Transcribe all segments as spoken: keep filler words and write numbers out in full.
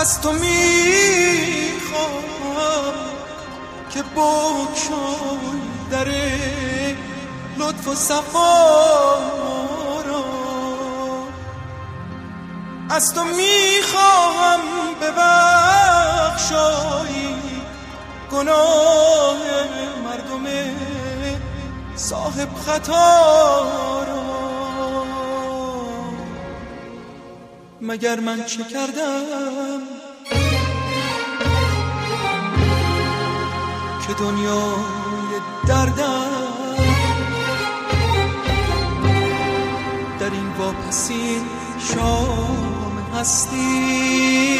از تو میخوام که بگشای در لطف و صفا را. از تو میخوام ببخشایی گناه مردم صاحب خطا را. مگر من چه کردم که دنیای دردم در این واپسین شام هستی.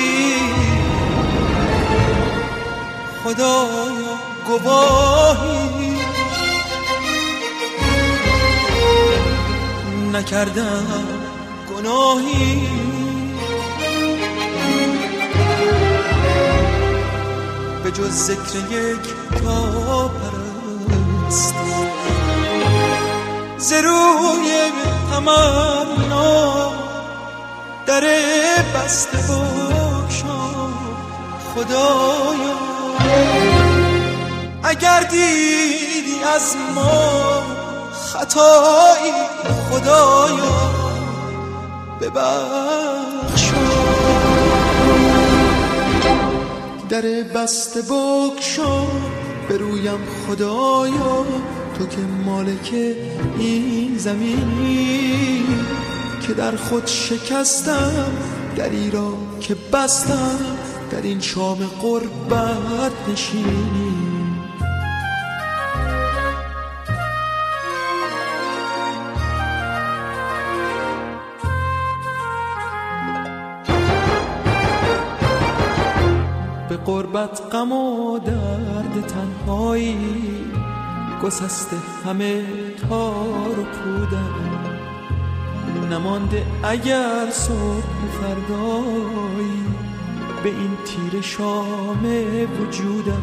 خدایا گواهی نکردم گناهی، به جز ذکر یک تا پرستی. ز روی تمنا در بسته بگشا خدایا. اگر دیدی از ما خطایی خدایا ببخشا. در بسته بگشا به رویم خدایا، تو که مالک این زمینی که در خود شکستم، دری را که بستم در این شام قربت نشینی. به قربت غم و درد تنهایی، گسسته همه تار و پودم. نمانده اگر صبح فردایی به این تیر شام وجودم.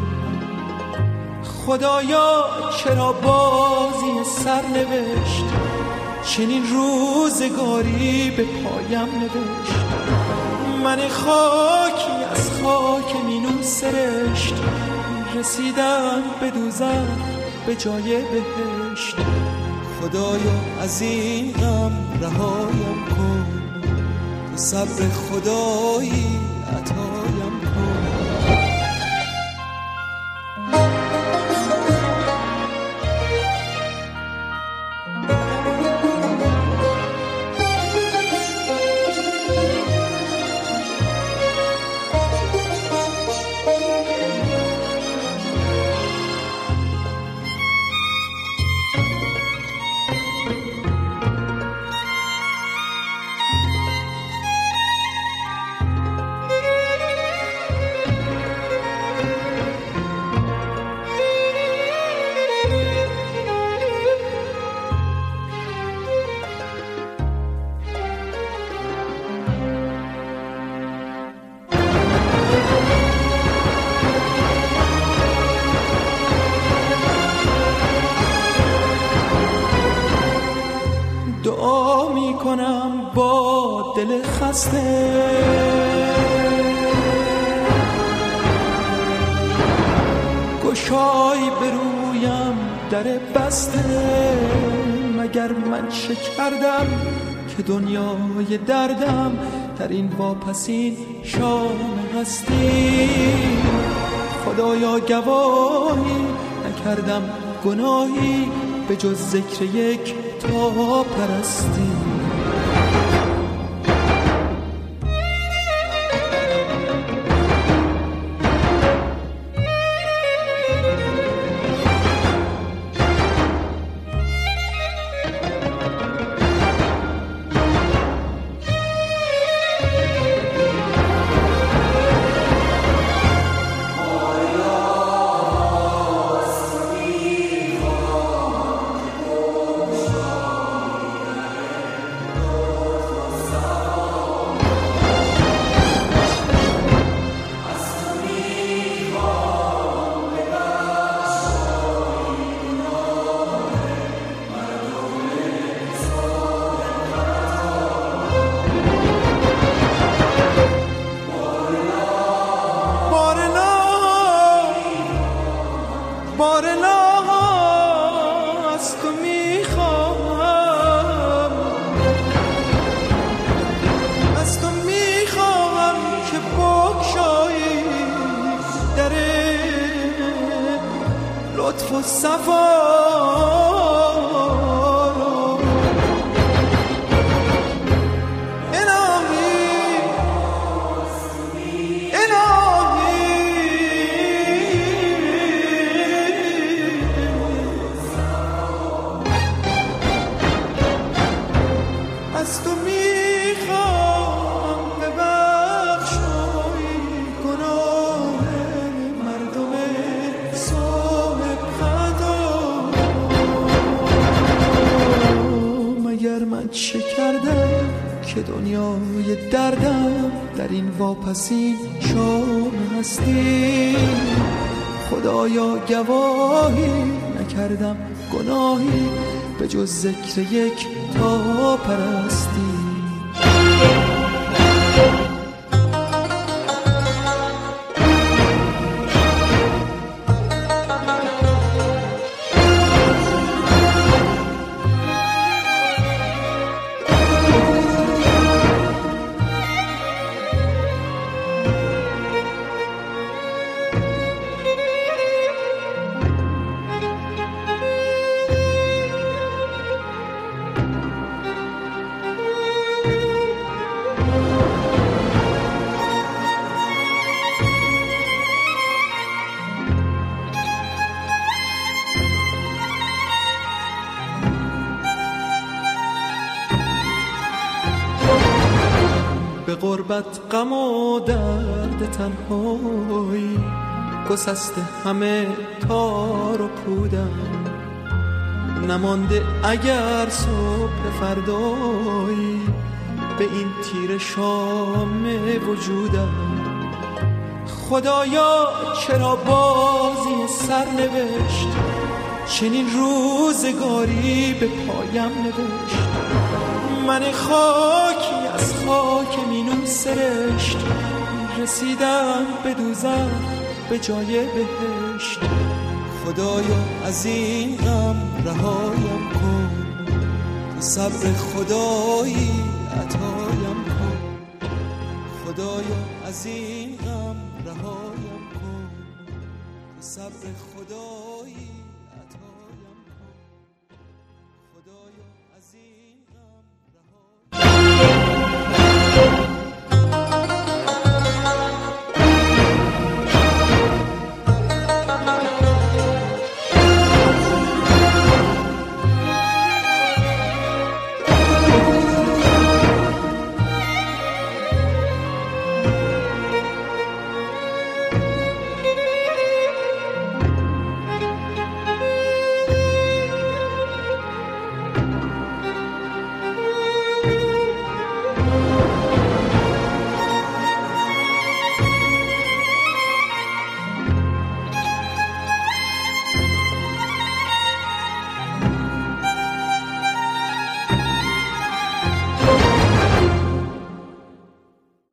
خدایا چرا بازی سرنوشت چنین روزگاری به پایم نوشت. من خاکی از خاک مینون سرشت، رسیدم به دوزخ به جای بهشت. خدایا از این غم رهایم کن، تو صبر خدایی عطایم کن. دعا می کنم با دل خسته، گشای برویم در بسته. مگر من چه کردم که دنیای دردم در این واپسین شام هستی. خدایا گواهی نکردم گناهی به جز ذکر یک تا پرستی. لطف و صفا از تو میخوام ببخشای گناه مردم صاحب خطا. مگر من چه کردم که دنیای دردم در این واپسین شام هستی؟ خدایا گواهی نکردم گناهی به جز ذکر یک تا پرستی. به غربت غم و درد تنهایی گسسته همه تار و پودم. نمانده اگر صبح فردایی به این تیر شام وجودم. خدایا چرا بازی سر نوشت چنین روزگاری به پایم نوشت؟ من خاکی از خاک مینون سرشت رسیدم به دوزخ به جای بهشت. خدایا از این غم رهایم کن، تو صبر خدایی عطایم کن. خدایا از این غم رهایم کن، تو صبر خدایی